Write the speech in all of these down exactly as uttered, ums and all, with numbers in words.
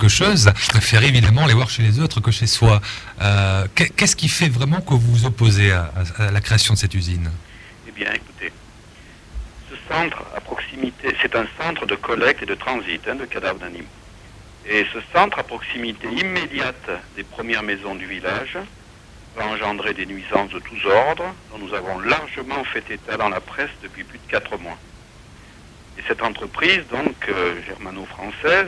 quelque chose, vous préférez évidemment les voir chez les autres que chez soi. Euh, Qu'est-ce qui fait vraiment que vous vous opposez à, à, à la création de cette usine? Eh bien, écoutez, ce centre à proximité, c'est un centre de collecte et de transit hein, de cadavres d'animaux. Et ce centre à proximité immédiate des premières maisons du village va engendrer des nuisances de tous ordres, dont nous avons largement fait état dans la presse depuis plus de quatre mois. Et cette entreprise, donc euh, germano-française,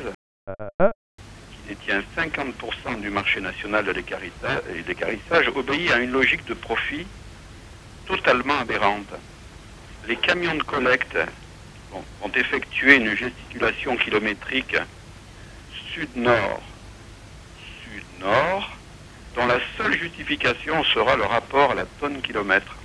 qui détient cinquante pour cent du marché national de l'équarrissage, obéit à une logique de profit totalement aberrante. Les camions de collecte bon, ont effectué une gesticulation kilométrique sud-nord, sud-nord, dont la seule justification sera le rapport à la tonne kilomètre.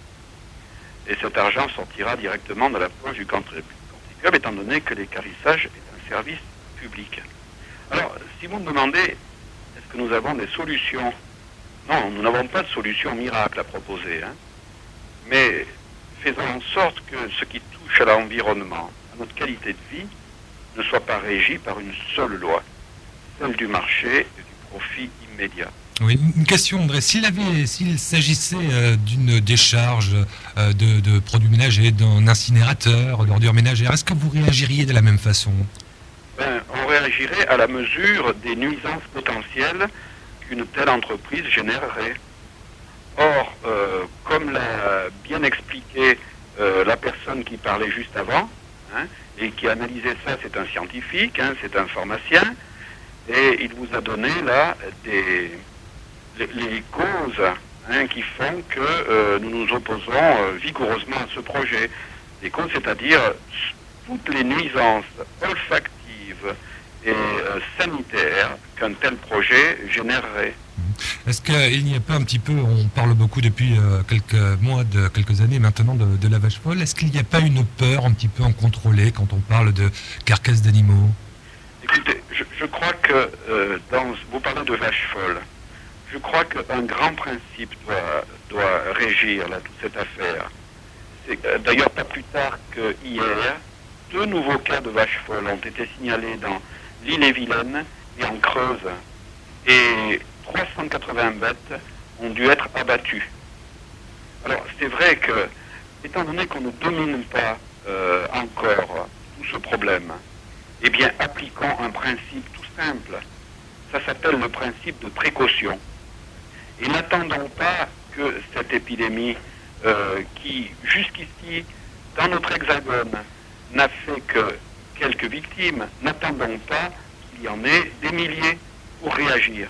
Et cet argent sortira directement de la poche du contribuable, étant donné que l'équarrissage est un service public. Alors, si vous me demandez, est-ce que nous avons des solutions? Non, nous n'avons pas de solution miracle à proposer, hein. Mais faisons en sorte que ce qui touche à l'environnement, à notre qualité de vie, ne soit pas régi par une seule loi, celle du marché et du profit immédiat. Oui, une question, André. S'il avait, s'il s'agissait euh, d'une décharge euh, de, de produits ménagers, d'un incinérateur, d'ordures ménagères, est-ce que vous réagiriez de la même façon? Ben, on réagirait à la mesure des nuisances potentielles qu'une telle entreprise générerait. Or, euh, comme l'a bien expliqué euh, la personne qui parlait juste avant, hein, et qui analysait ça, c'est un scientifique, hein, c'est un pharmacien, et il vous a donné là des, les, les causes hein, qui font que euh, nous nous opposons euh, vigoureusement à ce projet. Les causes, c'est-à-dire toutes les nuisances olfactives et euh, sanitaires qu'un tel projet générerait. Est-ce qu'il n'y a pas un petit peu, on parle beaucoup depuis euh, quelques mois, de quelques années maintenant de, de la vache folle, est-ce qu'il n'y a pas une peur un petit peu incontrôlée quand on parle de carcasses d'animaux? Écoutez, je, je crois que euh, dans, vous parlez de vache folle, je crois qu'un grand principe doit, doit régir là, toute cette affaire. Euh, D'ailleurs, pas plus tard que hier, deux nouveaux cas de vache folle ont été signalés dans l'Ille-et-Vilaine et en Creuse. Et trois cent quatre-vingts bêtes ont dû être abattues. Alors, c'est vrai que, étant donné qu'on ne domine pas euh, encore tout ce problème, eh bien, appliquons un principe tout simple. Ça s'appelle le principe de précaution. Et n'attendons pas que cette épidémie, euh, qui, jusqu'ici, dans notre hexagone, n'a fait que quelques victimes, n'attendons pas qu'il y en ait des milliers pour réagir.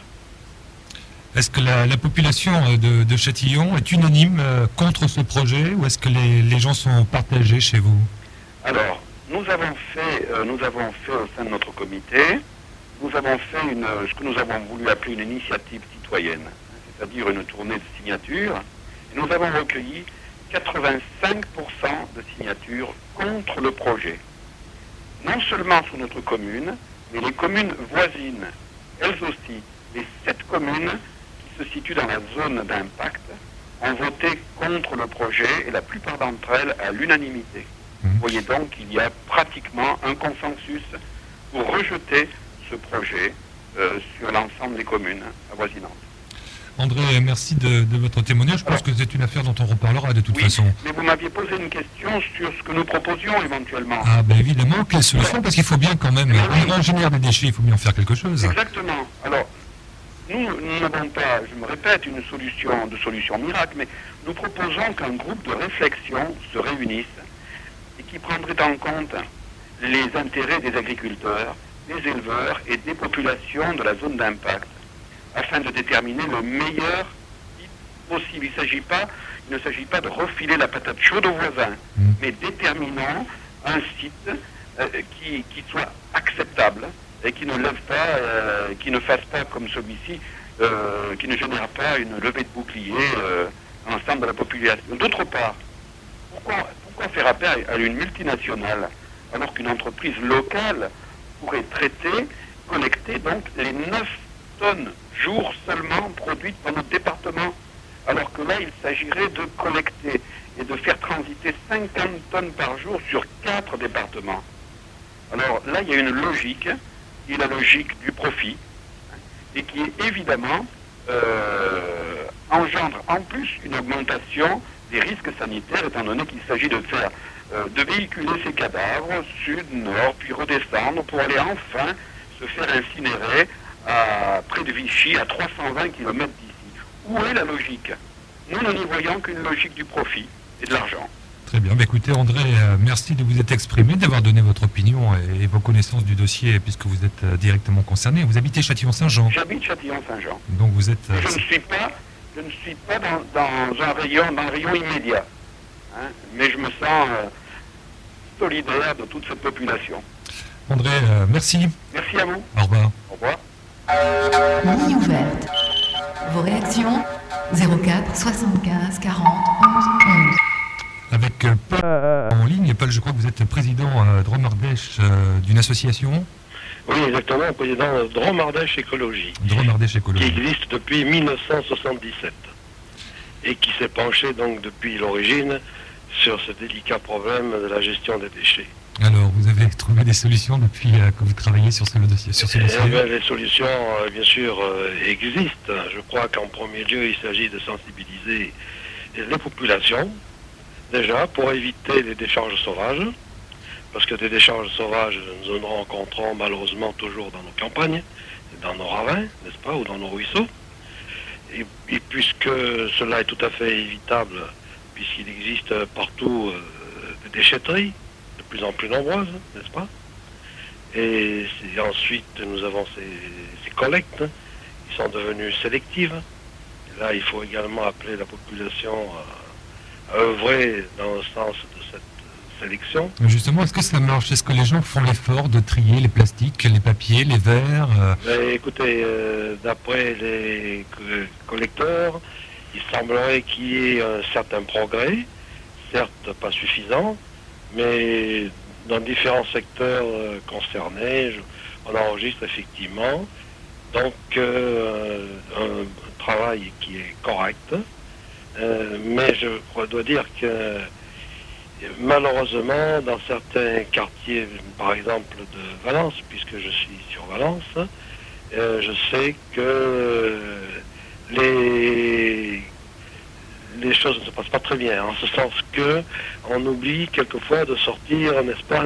Est-ce que la, la population de, de Châtillon est unanime euh, contre ce projet ou est-ce que les, les gens sont partagés chez vous? Alors, nous avons fait, euh, nous avons fait au sein de notre comité, nous avons fait une, ce que nous avons voulu appeler une initiative citoyenne, c'est-à-dire une tournée de signatures, et nous avons recueilli quatre-vingt-cinq pour cent de signatures contre le projet. Non seulement sur notre commune, mais les communes voisines, elles aussi, les sept communes qui se situent dans la zone d'impact, ont voté contre le projet et la plupart d'entre elles à l'unanimité. Vous voyez donc qu'il y a pratiquement un consensus pour rejeter ce projet euh, sur l'ensemble des communes avoisinantes. André, merci de, de votre témoignage. Je pense Alors, que c'est une affaire dont on reparlera de toute oui, façon. Mais vous m'aviez posé une question sur ce que nous proposions éventuellement. Ah ben évidemment, quelle solution? Parce qu'il faut bien quand même, on ingénieur des déchets, il faut bien en faire quelque chose. Exactement. Alors, nous, nous n'avons pas, je me répète, une solution de solution miracle, mais nous proposons qu'un groupe de réflexion se réunisse et qui prendrait en compte les intérêts des agriculteurs, des éleveurs et des populations de la zone d'impact, afin de déterminer le meilleur site possible. Il, s'agit pas, il ne s'agit pas de refiler la patate chaude aux voisins, mmh. mais déterminons un site euh, qui, qui soit acceptable et qui ne lève pas, euh, qui ne fasse pas comme celui-ci, euh, qui ne génère pas une levée de bouclier euh, à l'ensemble de la population. D'autre part, pourquoi, pourquoi faire appel à une multinationale alors qu'une entreprise locale pourrait traiter, collecter donc les neuf tonnes jour seulement produites dans notre département, alors que là il s'agirait de collecter et de faire transiter cinquante tonnes par jour sur quatre départements. Alors là il y a une logique qui est la logique du profit, hein, et qui évidemment euh, engendre en plus une augmentation des risques sanitaires, étant donné qu'il s'agit de faire, euh, de véhiculer ces cadavres sud, nord, puis redescendre pour aller enfin se faire incinérer à, près de Vichy, à trois cent vingt kilomètres d'ici. Où est la logique? Nous, nous n'y voyons qu'une logique du profit et de l'argent. Très bien. Bah, écoutez, André, euh, merci de vous être exprimé, d'avoir donné votre opinion et, et vos connaissances du dossier, puisque vous êtes euh, directement concerné. Vous habitez Châtillon-Saint-Jean. J'habite Châtillon-Saint-Jean. Donc vous êtes... Euh, je ne suis pas, je ne suis pas dans, dans un rayon, dans un rayon immédiat, hein, mais je me sens euh, solidaire de toute cette population. André, euh, merci. Merci à vous. Au revoir. Au revoir. Ligne ouverte. Vos réactions zéro quatre soixante-quinze quarante onze onze. Avec euh, Paul en ligne. Paul, je crois que vous êtes président euh, Drôme Ardèche euh, d'une association. Oui, exactement, président de Drôme Ardèche Écologie. Drôme Ardèche Écologie. Qui existe depuis mille neuf cent soixante-dix-sept et qui s'est penché donc depuis l'origine sur ce délicat problème de la gestion des déchets. Alors, vous avez trouvé des solutions depuis euh, que vous travaillez sur ce dossier, sur ce dossier. Eh bien, les solutions, euh, bien sûr, euh, existent. Je crois qu'en premier lieu, il s'agit de sensibiliser les populations, déjà, pour éviter les décharges sauvages, parce que des décharges sauvages, nous en rencontrons malheureusement toujours dans nos campagnes, dans nos ravins, n'est-ce pas, ou dans nos ruisseaux. Et, et puisque cela est tout à fait évitable, puisqu'il existe partout euh, des déchetteries, de plus en plus nombreuses, n'est-ce pas? Et ensuite, nous avons ces, ces collectes qui sont devenues sélectives. Et là, il faut également appeler la population à, à œuvrer dans le sens de cette sélection. Justement, est-ce que ça marche? Est-ce que les gens font l'effort de trier les plastiques, les papiers, les verres? Mais écoutez, euh, d'après les collecteurs, il semblerait qu'il y ait un certain progrès, certes pas suffisant, mais dans différents secteurs euh, concernés, je, on enregistre effectivement donc euh, un, un travail qui est correct, euh, mais je dois dire que malheureusement dans certains quartiers, par exemple de Valence, puisque je suis sur Valence, euh, je sais que les les choses ne se passent pas très bien, en ce sens que on oublie quelquefois de sortir, n'est-ce pas,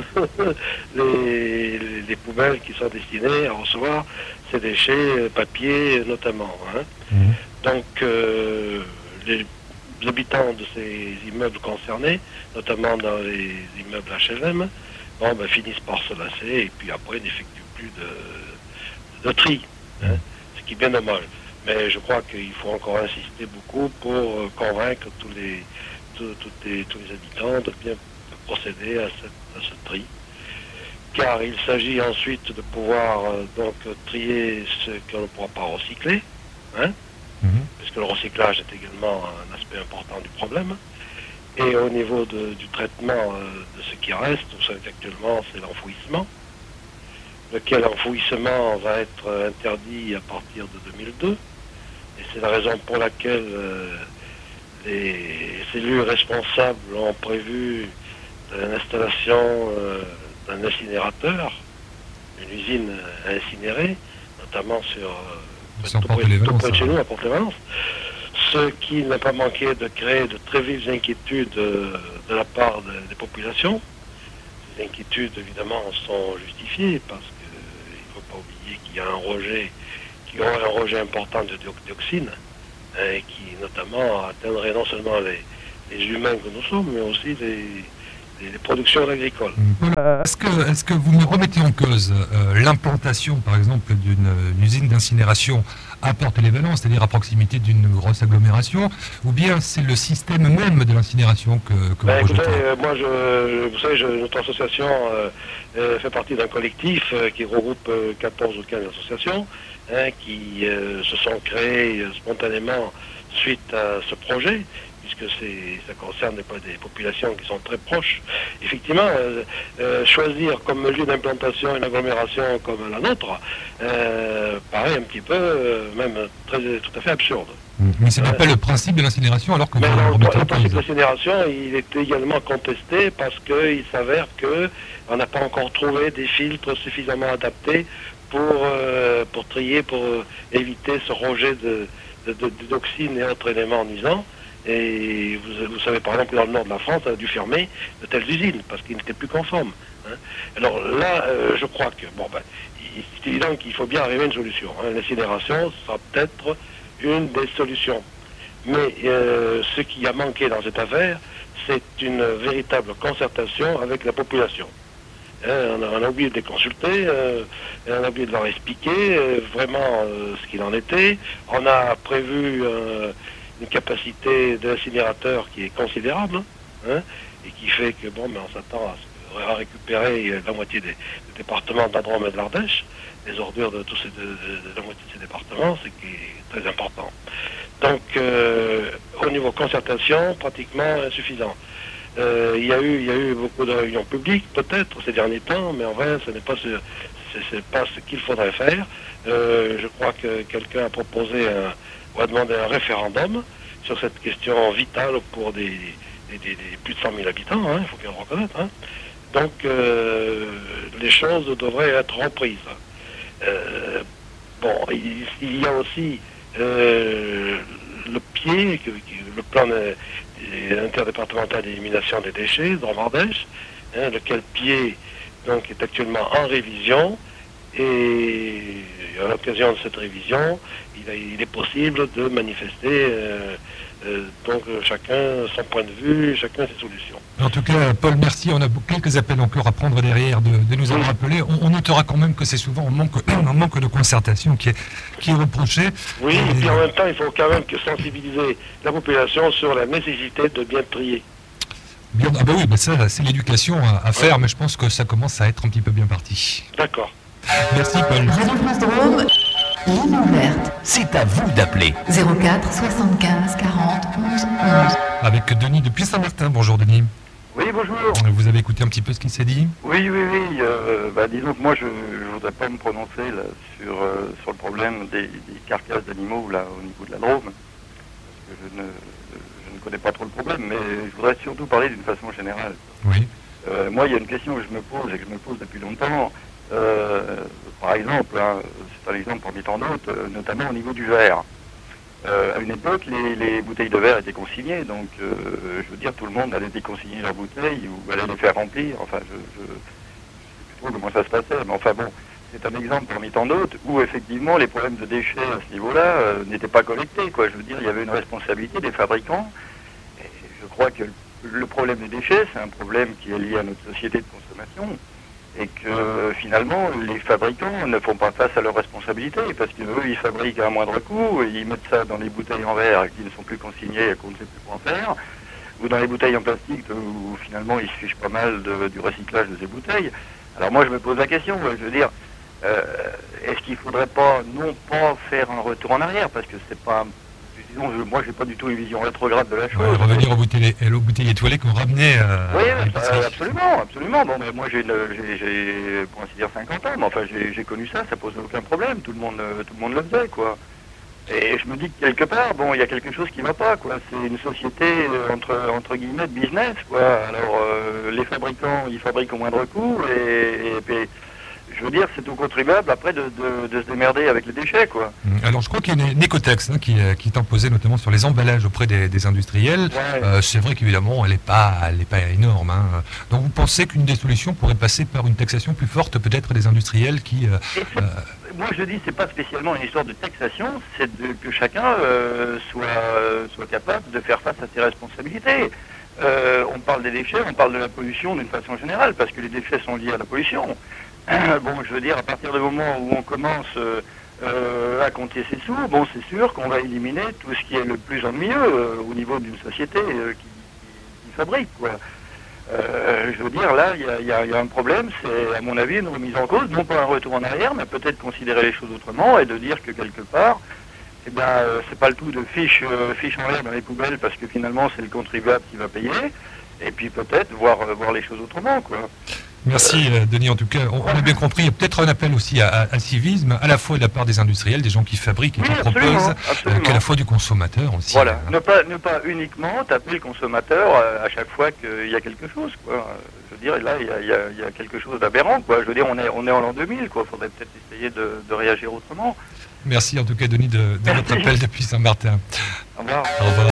les, les poubelles qui sont destinées à recevoir ces déchets, papier notamment. Hein. Mmh. Donc, euh, les habitants de ces immeubles concernés, notamment dans les immeubles H L M, bon, ben, finissent par se lasser et puis après n'effectuent plus de, de tri, hein, ce qui est bien dommage. Mais je crois qu'il faut encore insister beaucoup pour euh, convaincre tous les, tous, tous, les, tous les habitants de bien procéder à, cette, à ce tri. Car il s'agit ensuite de pouvoir euh, donc trier ce qu'on ne pourra pas recycler, hein, mm-hmm. parce que le recyclage est également un aspect important du problème. Et au niveau de, du traitement euh, de ce qui reste, vous savez qu'actuellement c'est l'enfouissement, lequel enfouissement va être interdit à partir de deux mille deux. Et c'est la raison pour laquelle euh, les cellules responsables ont prévu l'installation euh, d'un incinérateur, une usine à incinérer, notamment sur euh, tout, près, tout près de chez nous, à Port-les-Valence. Ce qui n'a pas manqué de créer de très vives inquiétudes euh, de la part de, des populations. Ces inquiétudes, évidemment, sont justifiées parce qu'il ne faut pas oublier qu'il y a un rejet qui aurait un rejet important de dioxine, et qui notamment atteindrait non seulement les, les humains que nous sommes, mais aussi les, les, les productions agricoles. Est-ce que, est-ce que vous me remettez en cause euh, l'implantation, par exemple, d'une usine d'incinération à Port-les-Valence, c'est-à-dire à proximité d'une grosse agglomération, ou bien c'est le système même de l'incinération que, que ben, vous rejetez? Écoutez, euh, moi, je, je, vous savez, je, notre association euh, euh, fait partie d'un collectif euh, qui regroupe euh, quatorze ou quinze associations, Hein, qui euh, se sont créés euh, spontanément suite à ce projet, puisque c'est, ça concerne des, des populations qui sont très proches. Effectivement, euh, euh, choisir comme lieu d'implantation une agglomération comme la nôtre euh, paraît un petit peu, euh, même très, tout à fait absurde. Mais ce n'est euh, pas le principe de l'incinération alors que mais vous non, remettez le principe de l'incinération, il est également contesté parce qu'il s'avère qu'on n'a pas encore trouvé des filtres suffisamment adaptés pour, euh, pour trier, pour euh, éviter ce rejet de, de, de, de toxines et autres éléments nuisants. Et vous, vous savez par exemple que dans le nord de la France, on a dû fermer de telles usines parce qu'ils n'étaient plus conformes. Hein. Alors là, euh, je crois que, bon ben, c'est évident qu'il faut bien arriver à une solution. Hein. L'incinération sera peut-être une des solutions. Mais euh, ce qui a manqué dans cette affaire, c'est une véritable concertation avec la population. Hein, on, a, on a oublié de les consulter, euh, on a oublié de leur expliquer euh, vraiment euh, ce qu'il en était. On a prévu euh, une capacité de l'incinérateur qui est considérable, hein, et qui fait que bon, mais on s'attend à, à récupérer la moitié des, des départements de la Drôme et de l'Ardèche, les ordures de tous ces de, de, de la moitié de ces départements, ce qui est très important. Donc, euh, au niveau concertation, pratiquement insuffisant. Euh, il y a eu, il y a eu beaucoup de réunions publiques, peut-être, ces derniers temps, mais en vrai, ce n'est pas ce, c'est, c'est pas ce qu'il faudrait faire. Euh, je crois que quelqu'un a proposé un, ou a demandé un référendum sur cette question vitale pour des, des, des, des plus de cent mille habitants, hein, il faut bien le reconnaître. Hein. Donc, euh, les choses devraient être reprises. Euh, bon, il, il y a aussi euh, le pied, que, que, le plan de, interdépartemental d'élimination des déchets, Drôme-Ardèche, hein, lequel pied donc, est actuellement en révision, et à l'occasion de cette révision, il, a, il est possible de manifester euh, euh, donc chacun son point de vue, chacun ses solutions. En tout cas, Paul, merci. On a quelques appels encore à prendre derrière de, de nous avoir rappelé. On, on notera quand même que c'est souvent un manque, un manque de concertation qui est, qui est reproché. Oui, et, et puis en même temps, il faut quand même que sensibiliser la population sur la nécessité de bien trier. Bien, ah bah oui, mais ça, c'est l'éducation à, à faire, ouais. Mais je pense que ça commence à être un petit peu bien parti. D'accord. Merci, Paul. Radio France Drôme, ligne ouverte. C'est à vous d'appeler. zéro quatre soixante-quinze quarante onze onze. Avec Denis depuis Saint-Martin. Bonjour, Denis. Oui, bonjour. Vous avez écouté un petit peu ce qui s'est dit? Oui, oui, oui. Euh, bah, disons que moi, je ne voudrais pas me prononcer là, sur, euh, sur le problème des, des carcasses d'animaux là, au niveau de la Drôme. Parce que je ne, je ne connais pas trop le problème, mais je voudrais surtout parler d'une façon générale. Oui. Euh, moi, il y a une question que je me pose et que je me pose depuis longtemps. Euh, par exemple, hein, c'est un exemple parmi tant d'autres, euh, notamment au niveau du verre. Euh, à une époque, les, les bouteilles de verre étaient consignées, donc euh, je veux dire, tout le monde allait déconsigner leurs bouteilles ou allait les faire remplir. Enfin, je, je, je sais plus trop comment ça se passait, mais enfin bon, c'est un exemple parmi tant d'autres où effectivement les problèmes de déchets à ce niveau-là euh, n'étaient pas collectés, quoi. Je veux dire, il y avait une responsabilité des fabricants. Et je crois que le, le problème des déchets, c'est un problème qui est lié à notre société de consommation. Et que finalement, les fabricants ne font pas face à leurs responsabilités, parce qu'eux, ils fabriquent à un moindre coût, et ils mettent ça dans les bouteilles en verre qui ne sont plus consignées et qu'on ne sait plus quoi en faire, ou dans les bouteilles en plastique, où finalement, ils se fichent pas mal de, du recyclage de ces bouteilles. Alors moi, je me pose la question, je veux dire, euh, est-ce qu'il ne faudrait pas, non pas faire un retour en arrière, parce que c'est pas... Disons, je, moi, j'ai pas du tout une vision rétrograde de la chose. Ouais, revenir aux bouteilles, aux bouteilles étoilées qu'on ramenait euh, oui, à l'épicerie. Euh, absolument, absolument. Bon, mais moi, j'ai, j'ai, j'ai pour ainsi dire, cinquante ans, mais enfin, j'ai, j'ai connu ça, ça posait aucun problème. Tout le monde, tout le monde le faisait, quoi. Et je me dis que quelque part, bon, il y a quelque chose qui ne va pas, quoi. C'est une société euh, entre, entre guillemets de business, quoi. Alors, euh, les fabricants, ils fabriquent au moindre coût, et, et puis, je veux dire, c'est au contribuable après de, de, de se démerder avec les déchets, quoi. Alors, je crois qu'il y a une écotaxe hein, qui, qui est imposée notamment sur les emballages auprès des, des industriels. Ouais. Euh, c'est vrai qu'évidemment, elle n'est pas, elle n'est pas énorme. Hein. Donc, vous pensez qu'une des solutions pourrait passer par une taxation plus forte, peut-être des industriels qui... Euh, euh... Moi, je dis, c'est pas spécialement une histoire de taxation, c'est de, que chacun euh, soit, soit capable de faire face à ses responsabilités. Euh, on parle des déchets, on parle de la pollution d'une façon générale, parce que les déchets sont liés à la pollution. Bon, je veux dire, à partir du moment où on commence euh, euh, à compter ses sous, bon, c'est sûr qu'on va éliminer tout ce qui est le plus ennuyeux euh, au niveau d'une société euh, qui, qui, qui fabrique, quoi. Euh, je veux dire, là, il y, y, y a un problème, c'est, à mon avis, une remise en cause, non pas un retour en arrière, mais peut-être considérer les choses autrement et de dire que quelque part, eh bien, euh, c'est pas le tout de fiche, euh, fiche en l'air dans les poubelles, parce que finalement, c'est le contribuable qui va payer, et puis peut-être voir, euh, voir les choses autrement, quoi. Merci euh, Denis, en tout cas, on, on a bien compris, il y a peut-être un appel aussi à, à, à civisme, à la fois de la part des industriels, des gens qui fabriquent et Oui, qui absolument, proposent, absolument. euh, qu'à la fois du consommateur aussi. Voilà, euh. ne pas, ne pas uniquement taper le consommateur euh, à chaque fois qu'il y a quelque chose, quoi. Euh, Je veux dire, là, il y a, il y a- il y a quelque chose d'aberrant, quoi. Je veux dire, on est, on est en l'an deux mille, quoi. Il faudrait peut-être essayer de, de réagir autrement. Merci en tout cas Denis de, de votre Merci. appel depuis Saint-Martin. Au revoir. Au revoir.